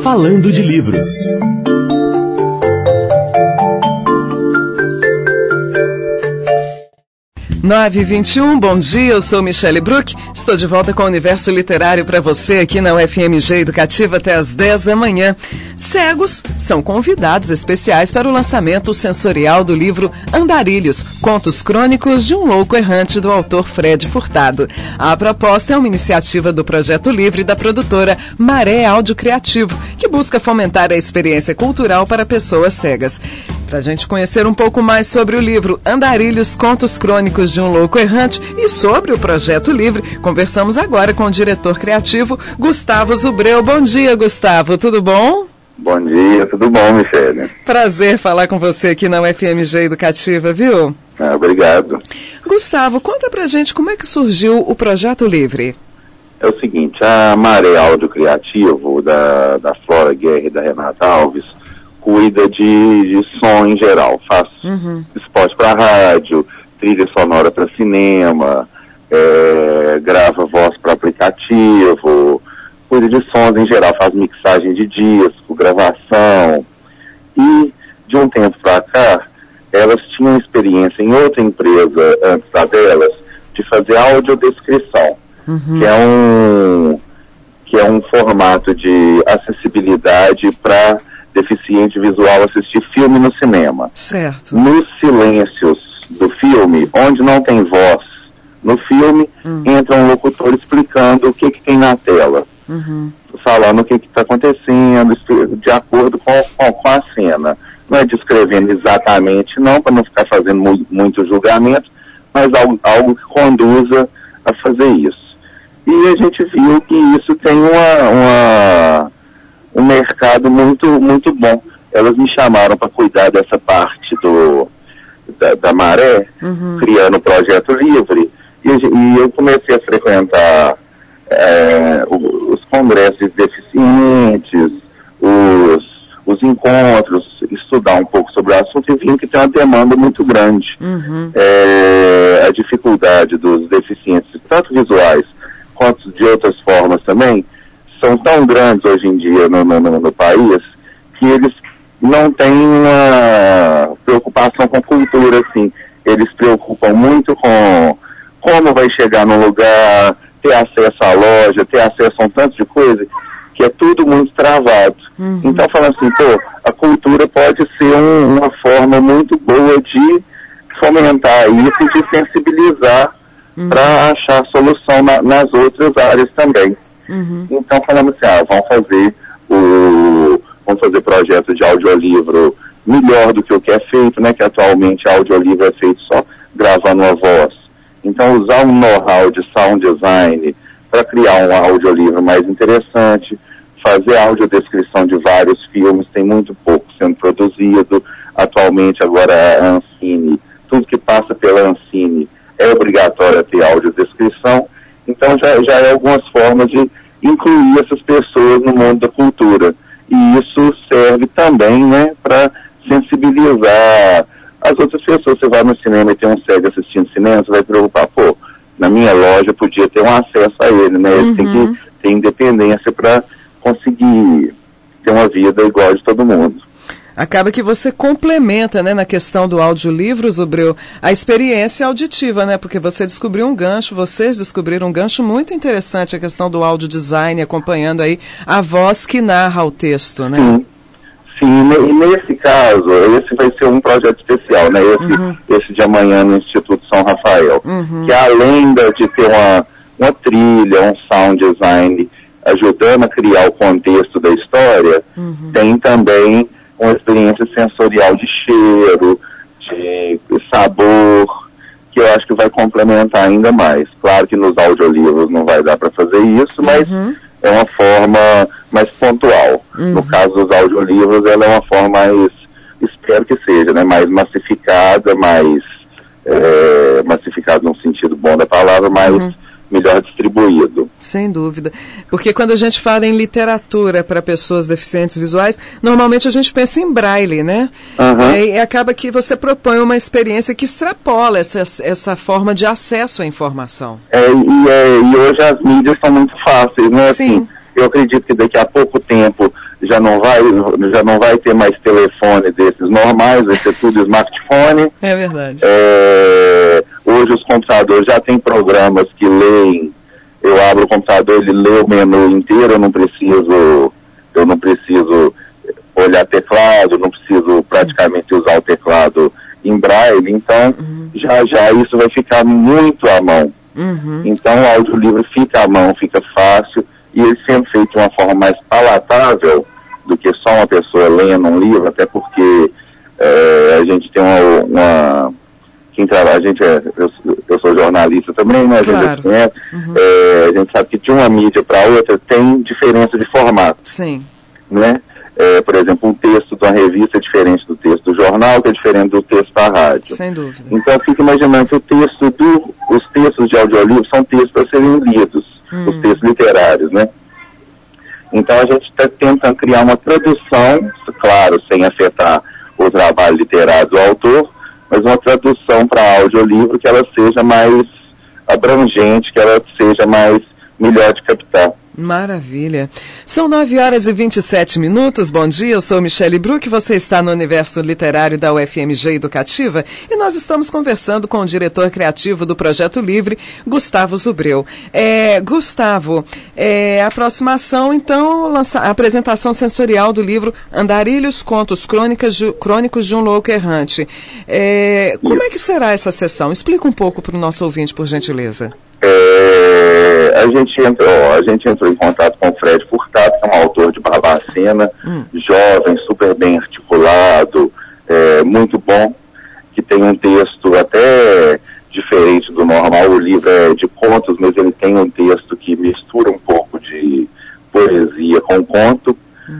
Falando de Livros. Nove e 21, bom dia, eu sou Michele Bruck, estou de volta com o Universo Literário para você aqui na UFMG Educativa até às 10 da manhã. Cegos são convidados especiais para o lançamento sensorial do livro Andarilhos, Contos Crônicos de um Louco Errante, do autor Fred Furtado. A proposta é uma iniciativa do Projeto Livre da produtora Maré Áudio Criativo, que busca fomentar a experiência cultural para pessoas cegas. Para a gente conhecer um pouco mais sobre o livro Andarilhos, Contos Crônicos de um Louco Errante e sobre o Projeto Livre, conversamos agora com o diretor criativo Gustavo Zubreu. Bom dia, Gustavo, tudo bom? Bom dia, tudo bom, Michele? Prazer falar com você aqui na UFMG Educativa, viu? Obrigado. Gustavo, conta pra gente como é que surgiu o Projeto Livre. É o seguinte, a Maré Áudio Criativo, da Flora Guerra e da Renata Alves, cuida de som em geral, faz esporte para rádio, trilha sonora para cinema, grava voz para aplicativo, cuida de sons em geral, faz mixagem de disco, gravação. E de um tempo para cá, elas tinham experiência em outra empresa antes da delas de fazer audiodescrição, que é um formato de acessibilidade para deficiente visual assistir filme no cinema. Certo. Nos silêncios do filme, onde não tem voz no filme, entra um locutor explicando o que tem na tela. Falando o que está acontecendo, de acordo com a cena. Não é descrevendo exatamente, não, para não ficar fazendo muito julgamento, mas algo que conduza a fazer isso. E a gente viu que isso tem um mercado muito bom. Elas me chamaram para cuidar dessa parte da Maré, criando o Projeto Livre, e eu comecei a frequentar os congressos de deficientes, os encontros, estudar um pouco sobre o assunto e vi que tem uma demanda muito grande. A dificuldade dos deficientes, tanto visuais quanto de outras formas também, são tão grandes hoje em dia no país, que eles não têm uma preocupação com cultura, assim. Eles se preocupam muito com como vai chegar no lugar, ter acesso à loja, ter acesso a um tanto de coisa, que é tudo muito travado. Então, falando assim, a cultura pode ser uma forma muito boa de fomentar isso e de sensibilizar para achar solução nas outras áreas também. Então falamos assim, vamos fazer projeto de audiolivro melhor do que o que é feito, né? Que atualmente audiolivro é feito só gravando a voz. Então usar um know-how de sound design para criar um audiolivro mais interessante, fazer audiodescrição de vários filmes, tem muito pouco sendo produzido. Atualmente agora a Ancine, tudo que passa pela Ancine é obrigatório ter audiodescrição. Então já é algumas formas de incluir essas pessoas no mundo da cultura. E isso serve também, né, para sensibilizar as outras pessoas. Você vai no cinema e tem um cego assistindo cinema, você vai preocupar, na minha loja podia ter um acesso a ele, né? Ele tem que ter independência para conseguir ter uma vida igual a de todo mundo. Acaba que você complementa, né, na questão do audiolivro, Zubreu, a experiência auditiva, né? Porque você descobriu um gancho, vocês descobriram um gancho muito interessante, a questão do audio design, acompanhando aí a voz que narra o texto, né? Sim, e nesse caso, esse vai ser um projeto especial, né? Esse de amanhã no Instituto São Rafael, que além de ter uma trilha, um sound design ajudando a criar o contexto da história, tem também uma experiência sensorial de cheiro, de sabor, que eu acho que vai complementar ainda mais. Claro que nos audiolivros não vai dar para fazer isso, mas é uma forma mais pontual. No caso dos audiolivros, ela é uma forma mais, espero que seja, né, mais massificada, massificada no sentido bom da palavra, mais melhor distribuído. Sem dúvida. Porque quando a gente fala em literatura para pessoas deficientes visuais, normalmente a gente pensa em braille, né? E acaba que você propõe uma experiência que extrapola essa forma de acesso à informação. E hoje as mídias são muito fáceis, né? Sim. Assim, eu acredito que daqui a pouco tempo já não vai ter mais telefone desses normais, vai ser tudo smartphone. É verdade. Hoje os computadores já têm programas que leem. Eu abro o computador, ele lê o menu inteiro, eu não preciso olhar teclado, não preciso praticamente usar o teclado em braille, então já isso vai ficar muito à mão. Então o audiolivro fica à mão, fica fácil, e ele sendo feito de uma forma mais palatável do que só uma pessoa lendo um livro, até porque a gente tem quem trabalha, eu sou jornalista também, né? A gente claro. conhece, a gente sabe que de uma mídia para outra tem diferença de formato. Sim. Né? Por exemplo, um texto de uma revista é diferente do texto do jornal, que é diferente do texto da rádio. Sem dúvida. Então eu fico imaginando que os textos de audiolivro são textos para serem lidos, os textos literários, né? Então a gente está tentando criar uma tradução, claro, sem afetar o trabalho literário do autor, mas uma tradução para audiolivro que ela seja mais abrangente, que ela seja melhor de captar. Maravilha. São 9h27. Bom dia, eu sou Michele Bruck, você está no Universo Literário da UFMG Educativa e nós estamos conversando com o diretor criativo do Projeto Livre, Gustavo Zubreu. Gustavo, a aproximação, então, a apresentação sensorial do livro Andarilhos, Contos Crônicos de um Louco Errante. Como é que será essa sessão? Explica um pouco para o nosso ouvinte, por gentileza. A gente entrou em contato com o Fred Furtado, que é um autor de Barbacena, jovem, super bem articulado, muito bom, que tem um texto até diferente do normal. O livro é de contos, mas ele tem um texto que mistura um pouco de poesia com conto.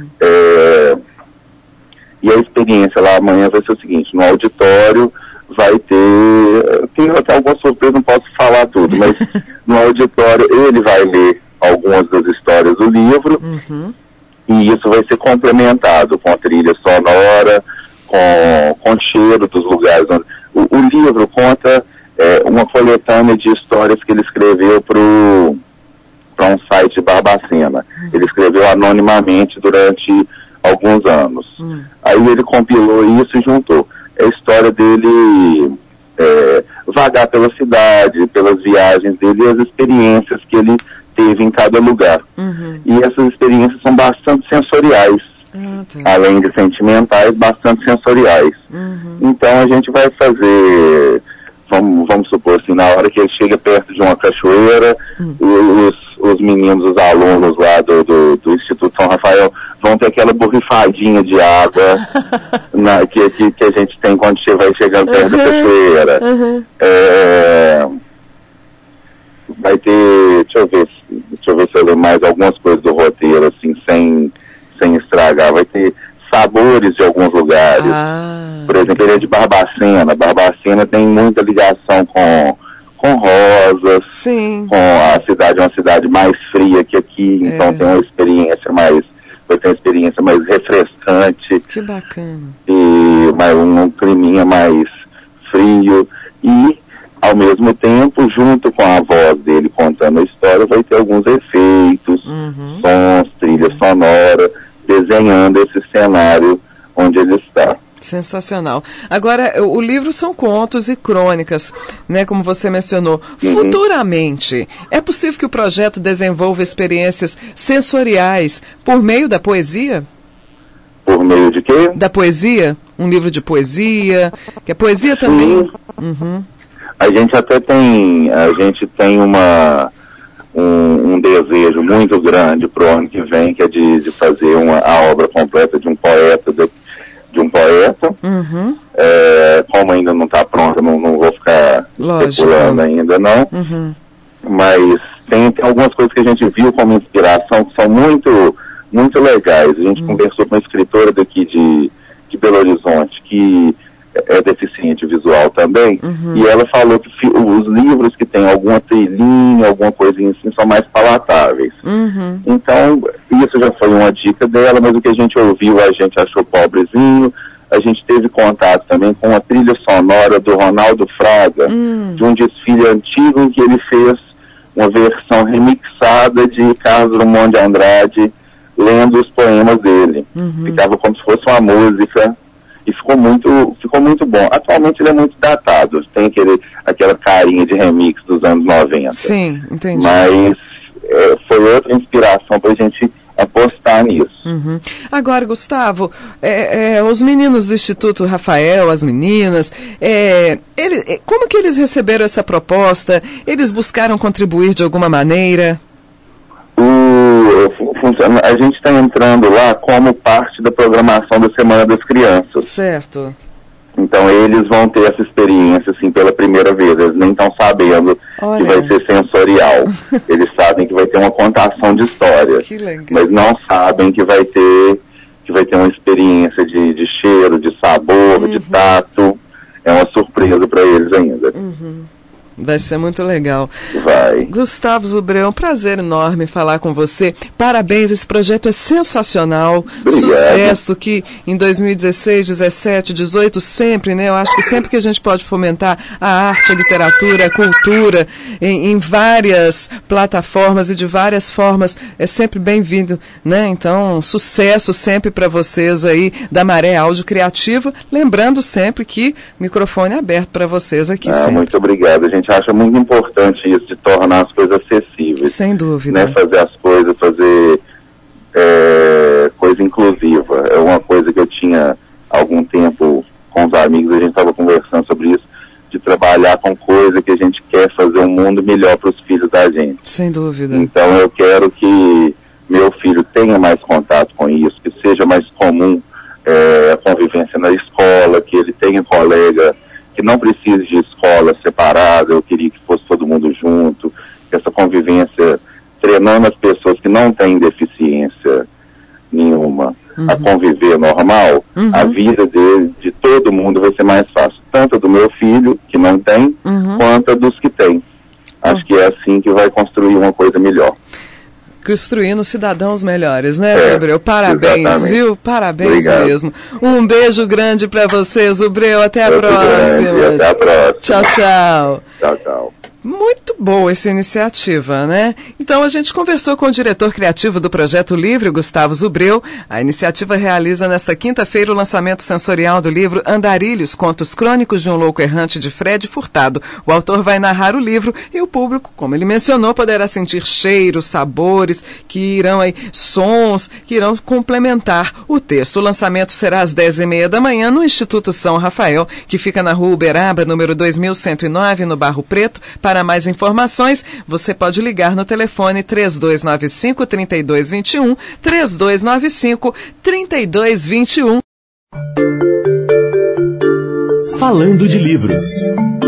E a experiência lá amanhã vai ser o seguinte: no auditório vai tem até alguma surpresa, não posso falar tudo, mas no auditório ele vai ler algumas das histórias do livro, e isso vai ser complementado com a trilha sonora, com cheiro dos lugares onde... O livro conta uma coletânea de histórias que ele escreveu para um site de Barbacena. Ele escreveu anonimamente durante alguns anos. Aí ele compilou isso e juntou. É a história dele vagar pela cidade, pelas viagens dele e as experiências que ele teve em cada lugar. E essas experiências são bastante sensoriais, além de sentimentais, bastante sensoriais. Então a gente vai fazer, vamos supor assim, na hora que ele chega perto de uma cachoeira, os meninos, os alunos lá do Instituto São Rafael vão ter aquela borrifadinha de água que a gente tem quando vai chegando perto da cachoeira. Vai ter, deixa eu ver se eu leio mais algumas coisas do roteiro, assim, sem estragar. Vai ter sabores de alguns lugares. Por exemplo, ele é de Barbacena. Barbacena tem muita ligação com Rosas. Sim. Com a cidade, uma cidade mais fria que aqui, então tem uma experiência mais refrescante. Que bacana. E um climinha mais frio. E, ao mesmo tempo, junto com a voz dele contando a história, vai ter alguns efeitos, sons, trilha sonora, desenhando esse cenário onde ele está. Sensacional. Agora, o livro são contos e crônicas, né, como você mencionou. Futuramente, é possível que o projeto desenvolva experiências sensoriais por meio da poesia? Por meio de quê? Da poesia? Um livro de poesia, que a poesia também... A gente até tem um desejo muito grande para o ano que vem, que é de fazer a obra completa de um poeta, como ainda não está pronta, não vou ficar especulando ainda não, mas tem algumas coisas que a gente viu como inspiração que são muito, muito legais. A gente conversou com uma escritora daqui de Belo Horizonte, que é deficiente visual também, e ela falou que os livros que tem alguma trilhinha, alguma coisinha assim, são mais palatáveis. Então, isso já foi uma dica dela, mas o que a gente ouviu, a gente achou pobrezinho. A gente teve contato também com a trilha sonora do Ronaldo Fraga, de um desfile antigo em que ele fez uma versão remixada de Carlos Drummond de Andrade, lendo os poemas dele. Ficava como se fosse uma música e ficou muito bom. Atualmente ele é muito datado, tem aquela carinha de remix dos anos 90. Sim, entendi. Mas foi outra inspiração para a gente apostar nisso. Agora, Gustavo, os meninos do Instituto Rafael, as meninas, como que eles receberam essa proposta? Eles buscaram contribuir de alguma maneira? A gente está entrando lá como parte da programação da Semana das Crianças. Certo. Então eles vão ter essa experiência assim pela primeira vez. Eles nem estão sabendo que vai ser sensorial. Eles sabem que vai ter uma contação de histórias, mas não sabem que vai ter uma experiência de cheiro, de sabor, de tato. É uma surpresa para eles ainda. Vai ser muito legal. Vai. Gustavo Zubreu, um prazer enorme falar com você. Parabéns, esse projeto é sensacional. Obrigado. Sucesso que em 2016, 17, 18, sempre, né? Eu acho que sempre que a gente pode fomentar a arte, a literatura, a cultura em várias plataformas e de várias formas, é sempre bem-vindo, né? Então, sucesso sempre para vocês aí da Maré Áudio Criativa. Lembrando sempre que o microfone é aberto para vocês aqui sempre. Muito obrigado. A gente acha muito importante isso, de tornar as coisas acessíveis. Sem dúvida. Né? Fazer as coisas, coisa inclusiva. É uma coisa que eu tinha há algum tempo com os amigos, a gente estava conversando sobre isso, de trabalhar com coisa que a gente quer fazer um mundo melhor para os filhos da gente. Sem dúvida. Então eu quero que meu filho tenha mais contato com isso, que seja mais comum a convivência na escola, que ele tenha colega que não precise de escola separada. Eu queria que fosse todo mundo junto, essa convivência, treinando as pessoas que não têm deficiência nenhuma a conviver normal, a vida de todo mundo vai ser mais fácil, tanto do meu filho, que não tem, quanto a dos que têm. Acho que é assim que vai construir uma coisa melhor. Construindo cidadãos melhores, né, Zubreu? Parabéns, exatamente. Viu? Parabéns. Obrigado. Mesmo. Um beijo grande para você, Zubreu. Até a próxima. Até a próxima. Tchau, tchau. Tchau, tchau. Muito boa essa iniciativa, né? Então a gente conversou com o diretor criativo do Projeto Livre, Gustavo Zubreu. A iniciativa realiza nesta quinta-feira o lançamento sensorial do livro Andarilhos, Contos Crônicos de um Louco Errante, de Fred Furtado. O autor vai narrar o livro e o público, como ele mencionou, poderá sentir cheiros, sabores, sons que irão complementar o texto. O lançamento será às 10h30 da manhã no Instituto São Rafael, que fica na Rua Uberaba, número 2109, no Barro Preto. Para mais informações, você pode ligar no telefone 3295-3221, 3295-3221. Falando de livros.